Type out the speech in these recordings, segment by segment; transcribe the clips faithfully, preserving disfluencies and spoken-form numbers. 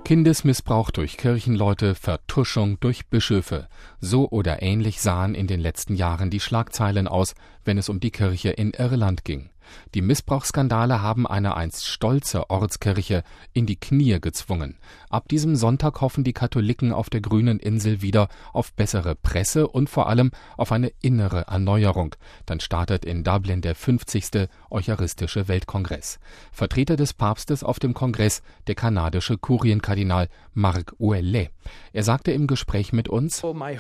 Kindesmissbrauch durch Kirchenleute, Vertuschung durch Bischöfe. So oder ähnlich sahen in den letzten Jahren die Schlagzeilen aus, wenn es um die Kirche in Irland ging. Die Missbrauchsskandale haben eine einst stolze Ortskirche in die Knie gezwungen. Ab diesem Sonntag hoffen die Katholiken auf der grünen Insel wieder auf bessere Presse und vor allem auf eine innere Erneuerung. Dann startet in Dublin der fünfzigste Eucharistische Weltkongress. Vertreter des Papstes auf dem Kongress, der kanadische Kurienkardinal Mark Ouellet. Er sagte im Gespräch mit uns: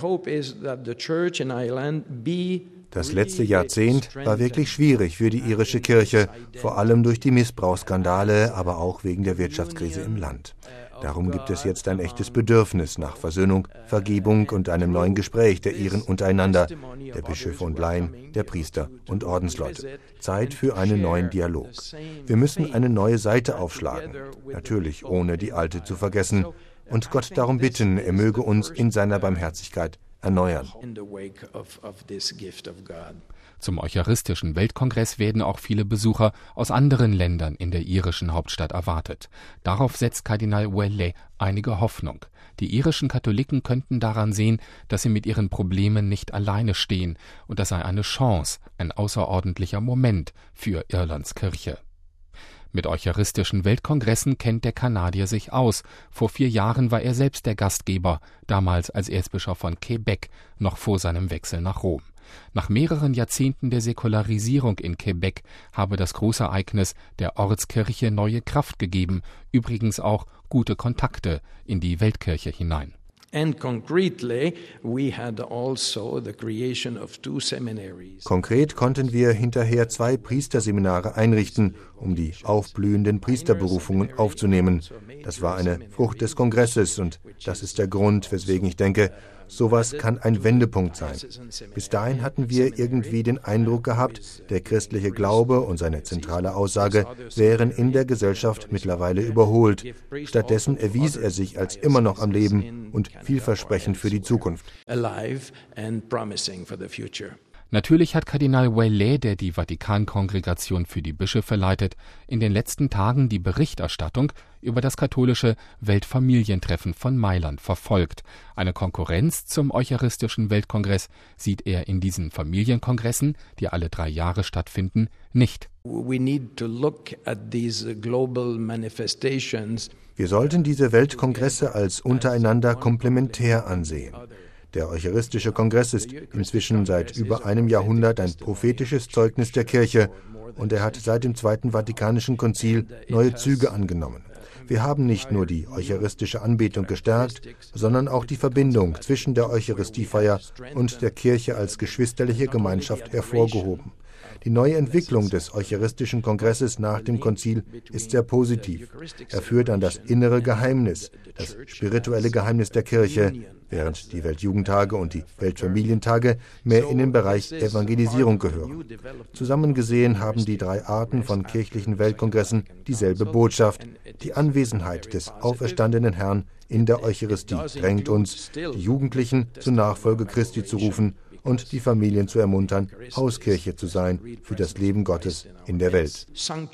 Das letzte Jahrzehnt war wirklich schwierig für die irische Kirche, vor allem durch die Missbrauchsskandale, aber auch wegen der Wirtschaftskrise im Land. Darum gibt es jetzt ein echtes Bedürfnis nach Versöhnung, Vergebung und einem neuen Gespräch der Iren untereinander, der Bischöfe und Laien, der Priester und Ordensleute. Zeit für einen neuen Dialog. Wir müssen eine neue Seite aufschlagen, natürlich ohne die alte zu vergessen, und Gott darum bitten, er möge uns in seiner Barmherzigkeit erneuern. Zum Eucharistischen Weltkongress werden auch viele Besucher aus anderen Ländern in der irischen Hauptstadt erwartet. Darauf setzt Kardinal Ouellet einige Hoffnung. Die irischen Katholiken könnten daran sehen, dass sie mit ihren Problemen nicht alleine stehen, und das sei eine Chance, ein außerordentlicher Moment für Irlands Kirche. Mit Eucharistischen Weltkongressen kennt der Kanadier sich aus. Vor vier Jahren war er selbst der Gastgeber, damals als Erzbischof von Quebec, noch vor seinem Wechsel nach Rom. Nach mehreren Jahrzehnten der Säkularisierung in Quebec habe das große Ereignis der Ortskirche neue Kraft gegeben, übrigens auch gute Kontakte in die Weltkirche hinein. Konkret konnten wir hinterher zwei Priesterseminare einrichten, um die aufblühenden Priesterberufungen aufzunehmen. Das war eine Frucht des Kongresses und das ist der Grund, weswegen ich denke, sowas kann ein Wendepunkt sein. Bis dahin hatten wir irgendwie den Eindruck gehabt, der christliche Glaube und seine zentrale Aussage wären in der Gesellschaft mittlerweile überholt. Stattdessen erwies er sich als immer noch am Leben und vielversprechend für die Zukunft. Natürlich hat Kardinal Ouellet, der die Vatikankongregation für die Bischöfe leitet, in den letzten Tagen die Berichterstattung über das katholische Weltfamilientreffen von Mailand verfolgt. Eine Konkurrenz zum Eucharistischen Weltkongress sieht er in diesen Familienkongressen, die alle drei Jahre stattfinden, nicht. Wir sollten diese Weltkongresse als untereinander komplementär ansehen. Der Eucharistische Kongress ist inzwischen seit über einem Jahrhundert ein prophetisches Zeugnis der Kirche und er hat seit dem Zweiten Vatikanischen Konzil neue Züge angenommen. Wir haben nicht nur die eucharistische Anbetung gestärkt, sondern auch die Verbindung zwischen der Eucharistiefeier und der Kirche als geschwisterliche Gemeinschaft hervorgehoben. Die neue Entwicklung des Eucharistischen Kongresses nach dem Konzil ist sehr positiv. Er führt an das innere Geheimnis, das spirituelle Geheimnis der Kirche, während die Weltjugendtage und die Weltfamilientage mehr in den Bereich Evangelisierung gehören. Zusammen gesehen haben die drei Arten von kirchlichen Weltkongressen dieselbe Botschaft. Die Anwesenheit des auferstandenen Herrn in der Eucharistie drängt uns, die Jugendlichen zur Nachfolge Christi zu rufen und die Familien zu ermuntern, Hauskirche zu sein für das Leben Gottes in der Welt.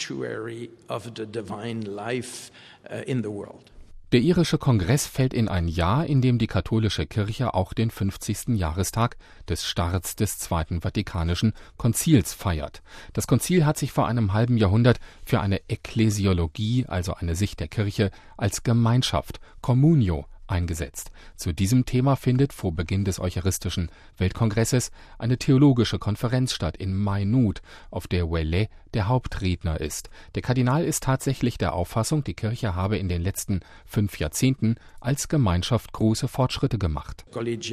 Der irische Kongress fällt in ein Jahr, in dem die katholische Kirche auch den fünfzigsten Jahrestag des Starts des Zweiten Vatikanischen Konzils feiert. Das Konzil hat sich vor einem halben Jahrhundert für eine Ekklesiologie, also eine Sicht der Kirche als Gemeinschaft, Communio, eingesetzt. Zu diesem Thema findet vor Beginn des Eucharistischen Weltkongresses eine theologische Konferenz statt in Maynooth, auf der Ouellet der Hauptredner ist. Der Kardinal ist tatsächlich der Auffassung, die Kirche habe in den letzten fünf Jahrzehnten als Gemeinschaft große Fortschritte gemacht.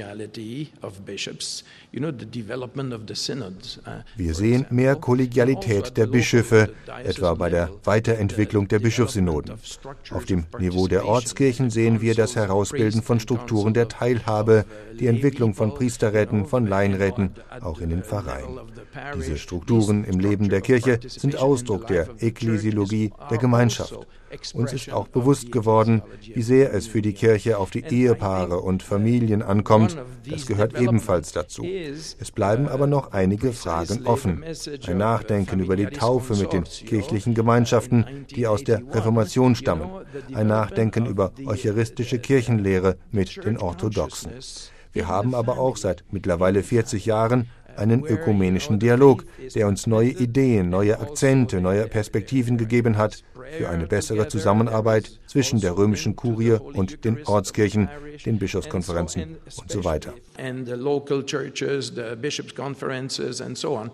Wir sehen mehr Kollegialität der Bischöfe, etwa bei der Weiterentwicklung der Bischofssynoden. Auf dem Niveau der Ortskirchen sehen wir das Herausbilden von Strukturen der Teilhabe, die Entwicklung von Priesterräten, von Laienräten, auch in den Pfarreien. Diese Strukturen im Leben der Kirche sind Ausdruck der Ekklesiologie der Gemeinschaft. Uns ist auch bewusst geworden, wie sehr es für die Kirche auf die Ehepaare und Familien ankommt. Das gehört ebenfalls dazu. Es bleiben aber noch einige Fragen offen. Ein Nachdenken über die Taufe mit den kirchlichen Gemeinschaften, die aus der Reformation stammen. Ein Nachdenken über eucharistische Kirchenlehre mit den Orthodoxen. Wir haben aber auch seit mittlerweile vierzig Jahren einen ökumenischen Dialog, der uns neue Ideen, neue Akzente, neue Perspektiven gegeben hat für eine bessere Zusammenarbeit zwischen der römischen Kurie und den Ortskirchen, den Bischofskonferenzen und so weiter.